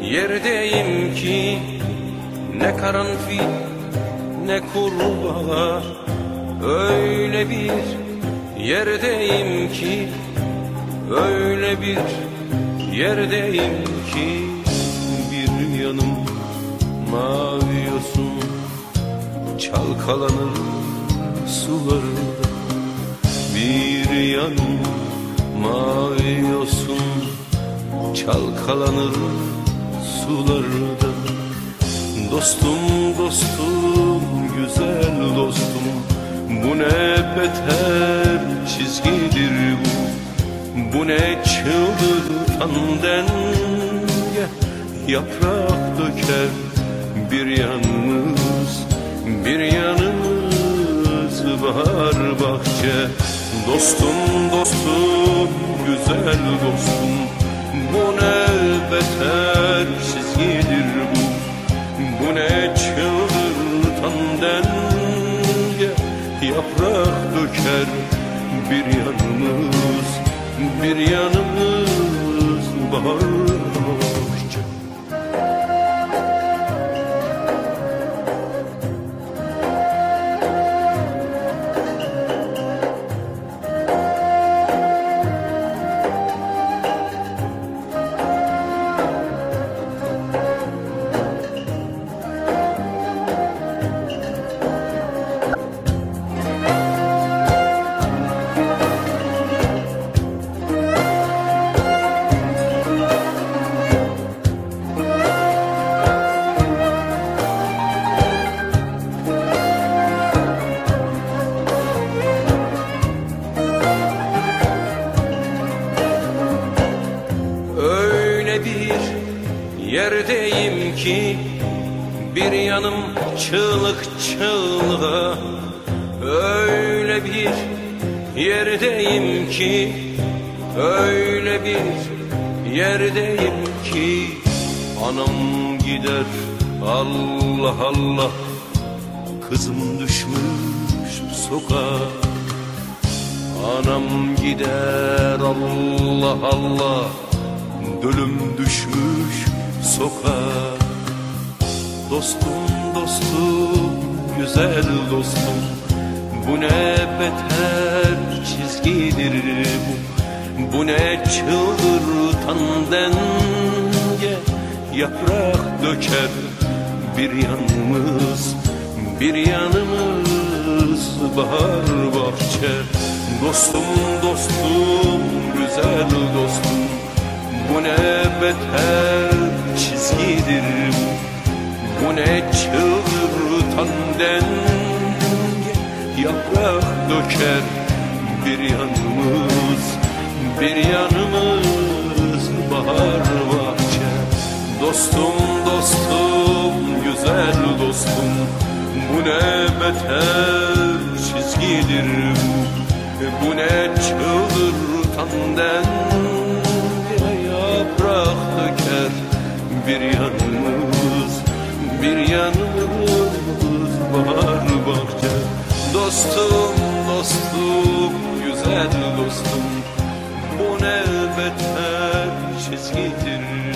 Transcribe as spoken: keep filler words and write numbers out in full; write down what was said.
yerdeyim ki ne karanfil ne kurbağa. Öyle bir yerdeyim ki, öyle bir yerdeyim ki, bir yanım mavi yosun çalkalanır sularında. Bir yanım mavi yosun çalkalanır sularda. Dostum, dostum, güzel dostum, bu ne beter çizgidir bu. Bu ne çıldırtan denge, yaprak döker bir yanımız, bir yanımız bahar bahçe. Dostum, dostum, güzel dostum, bu ne beter çizgidir bu. Bu ne çıldırtan denge, yaprak döker bir yanımız, bir yanımız bahar bahçe. Yerdeyim ki bir yanım çığlık çığlığa. Öyle bir yerdeyim ki, öyle bir yerdeyim ki, anam gider Allah Allah, kızım düşmüş sokağa. Anam gider Allah Allah, dölüm düşmüş sokağa. Dostum, dostum, güzel dostum, bu ne beter çizgidir bu. Bu ne çıldırtan denge, yaprak döker bir yanımız, bir yanımız bahar bahçe. Dostum, dostum, güzel dostum, bu ne beter çizgidir bu. Bu ne çıldırtan denge, yaprak döker bir yanımız, bir yanımız bahar bahçe. Dostum, dostum, güzel dostum, bu ne beter çizgidir bu. Bu ne çıldırtan denge, yaprak döker bir yanımız, bir yanımız bahar bahçe. Dostum, dostum, güzel dostum, bu ne beter çizgidir.